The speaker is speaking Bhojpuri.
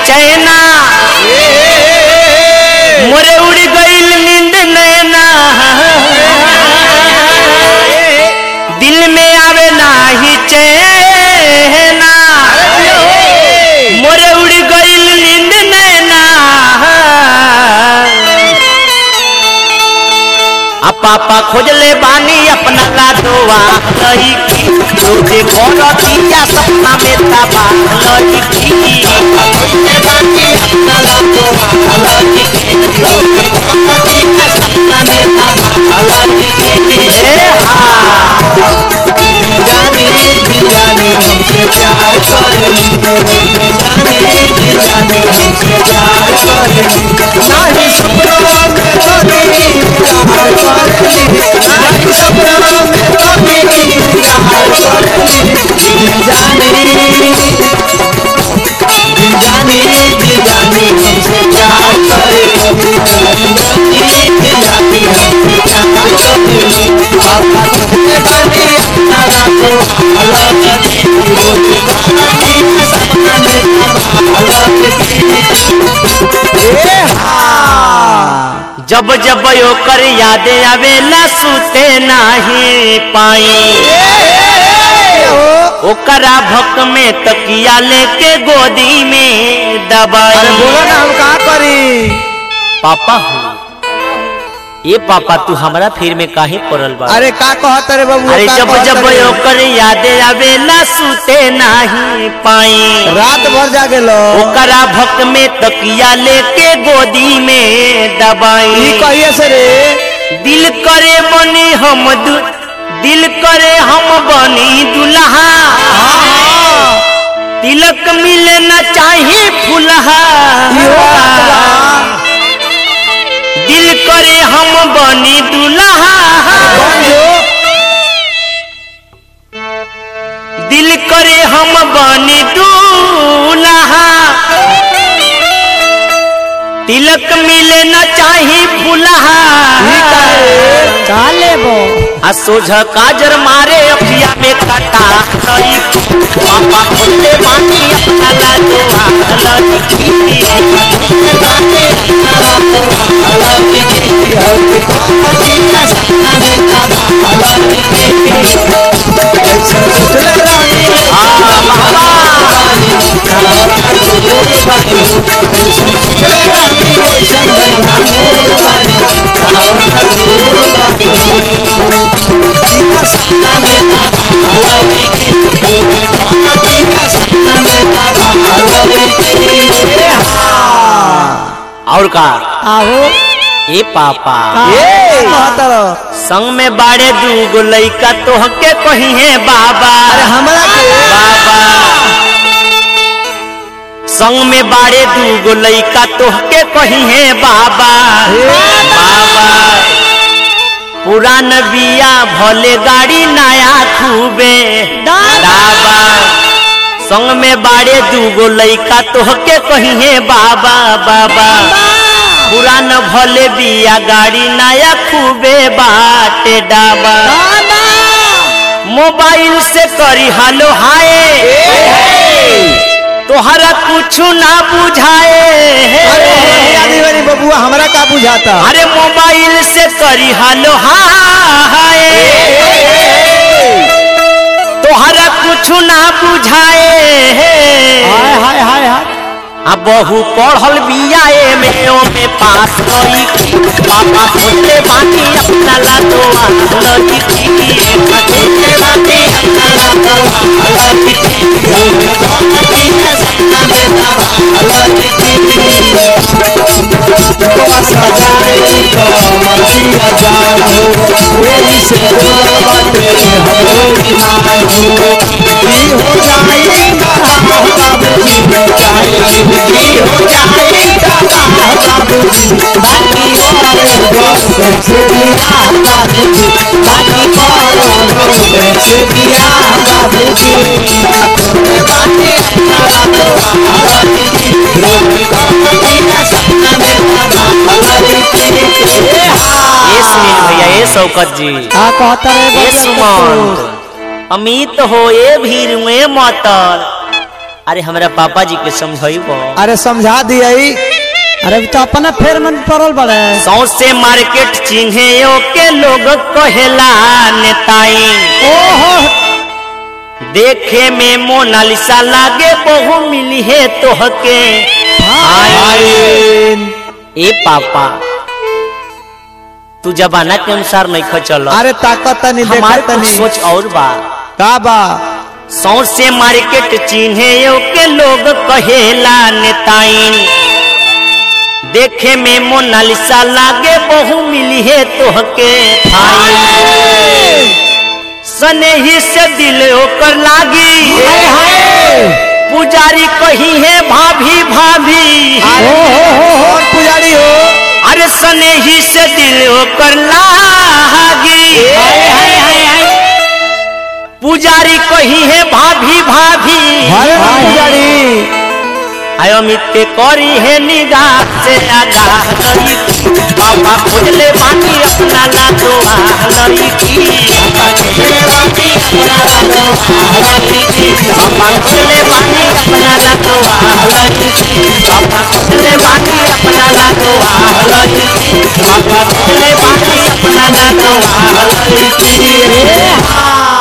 चैना मोरे उड़ गईल नींद नैना दिल में आवे नाही चैना मोरे उड़ गईल नींद नैना पापा खोजले बानी अपना लाडवा लड़की तुझे कोनो दिया सपना में तबा लड़की खोजले बानी अपना लाडवा लड़की तुझे कोनो दिया सपना में तबा लड़की जाने दीवाने हमसे प्यार करेगी जाने दीवाने हमसे प्यार करेगी नहीं सपनों में कभी प्यार करेगी नहीं सपनों में कभी प्यार करेगी जाने दीवाने हमसे प्यार करेगी दीवाने हमसे प्यार करेगी पापा तुझे बानी अपना रातो लड़की तुझे बानी सपना में लड़की जब जब ओकर याद आवेला सुते नहीं पाई ओकरा भक में तकिया लेके गोदी में दबाई। अरे बोलो ना हम का करी पापा ये पापा तू हमारा फिर में काहे पड़ल बा? अरे का कहत रे बाबू? अरे जब जब ओकर याद आवेला सुते नहीं पाई रात भर जागे लो ओकरा भक में तकिया लेके गोदी में दबाई। ई कहिए से रे दिल करे बनी हम बनी दुल्हा तिलक मिले न चाहिए फुलहा दिल करे हम बनी दुल्हा दिल करे हम बनी दूल्हा तिलक मिले न चाहिए फुलहा सोझ काजर मारे अखिया में कटा पापा खोले बानी अपना लाडवा लड़की और का आहो ए पापा संग में बाड़े दूगो लइका तोहके कही है बाबा। अरे हमरा बाबा संग में बाड़े दूगो लइका तोहके कही है बाबा। बाबा पुरान बिया भले गाड़ी नया खूबे दाबा संग में बाड़े दूगो लइका तोहके कही है बाबा। बाबा पुरान भले बिया गाड़ी नया खूबे बाटे डाबा मोबाइल से करी हालो हाय तोहरा कुछ ना बुझाए। अरे बबुआ हमरा का बुझाता? अरे मोबाइल से करी हालो हाय तोहरा कुछ ना बुझाए। हाय हाय हाय हाय अब बहु पढ़ल बिया में पास गई पापा खोले बानी अपना लाडवा लड़की खोले बानी अपना लाडवा लड़की सपना में लड़की सजाए तो मरिया जाओ वही से बातें हो जाएगा बाबूजी बाकी भैया ये शौकत जी कहता ये सुमंत अमित हो ये भीर में मतल अरे हमरा पापा जी के समझाइबो। अरे समझा दियई। अरे तो अपना फेर मन पड़ल बड़े। सौसे मार्केट चिन्हे के लोग कहेला नेताई। ओहो देखे में मोनालिसा लागे बहु मिली है तोहके। ए पापा तू जमाना के अनुसार नहीं खचल। अरे ताकत नहीं हमारे देखत कुछ नहीं। सोच और बा। का बा? सौसे मार्केट चिन्हे के लोग कहेला नेताइन। देखे में मोनालिसा लागे बहु मिली है तोहके। सनेही से दिल ओकर लागी। पुजारी कही है भाभी भाभी। कौन पुजारी हो? अरे सनेही से दिल ओकर लागी। पुजारी कही है भाभी भाभी। अरे पुजारी आयो मित्ते करी है निगाह से आगाह लई की। पापा खोजले बानी अपना लाडोआ लई की। पापा खोजले बानी अपना लाडोआ लई की। पापा खोजले बानी अपना लाडोआ लई की। पापा खोजले बानी अपना लाडोआ लई की। पापा खोजले बानी अपना लाडोआ लई की।